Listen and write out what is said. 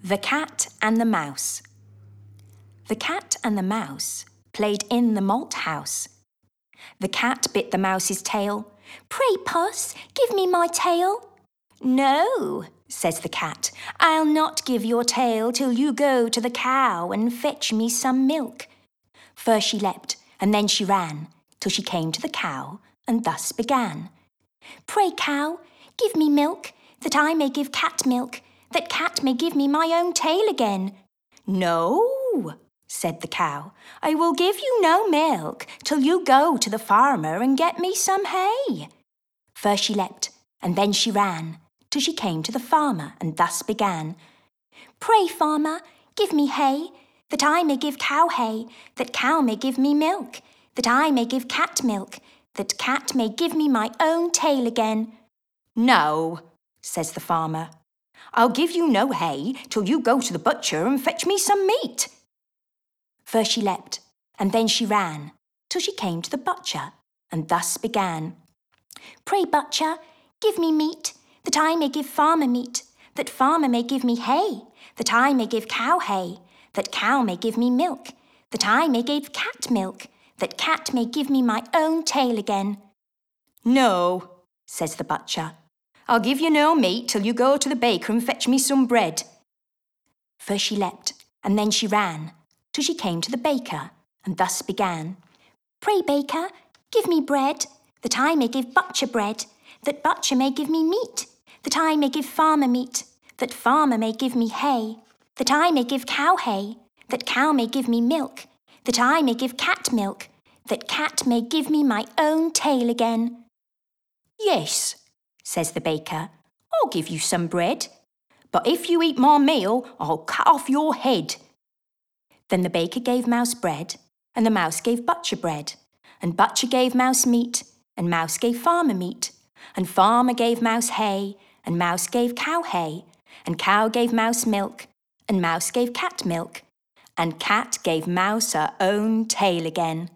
The Cat and the Mouse. The cat and the mouse played in the malt house. The cat bit the mouse's tail. "Pray, puss, give me my tail." "No," says the cat, "I'll not give your tail till you go to the cow and fetch me some milk." First she leapt, and then she ran, till she came to the cow, and thus began. "Pray, cow, give me milk, that I may give cat milk, that cat may give me my own tail again." "No," said the cow, "I will give you no milk till you go to the farmer and get me some hay." First she leapt, and then she ran, till she came to the farmer, and thus began. "Pray, farmer, give me hay, that I may give cow hay, that cow may give me milk, that I may give cat milk, that cat may give me my own tail again." "No," says the farmer, "I'll give you no hay till you go to the butcher and fetch me some meat." First she leapt, and then she ran, till she came to the butcher, and thus began. "Pray, butcher, give me meat, that I may give farmer meat, that farmer may give me hay, that I may give cow hay, that cow may give me milk, that I may give cat milk, that cat may give me my own tail again." "No," says the butcher, "I'll give you no meat till you go to the baker and fetch me some bread." First she leapt, and then she ran, till she came to the baker, and thus began. "Pray, baker, give me bread, that I may give butcher bread, that butcher may give me meat, that I may give farmer meat, that farmer may give me hay, that I may give cow hay, that cow may give me milk, that I may give cat milk, that cat may give me my own tail again." "Yes," says the baker, "I'll give you some bread, but if you eat my meal, I'll cut off your head." Then the baker gave mouse bread, and the mouse gave butcher bread, and butcher gave mouse meat, and mouse gave farmer meat, and farmer gave mouse hay, and mouse gave cow hay, and cow gave mouse milk, and mouse gave cat milk, and cat gave mouse her own tail again.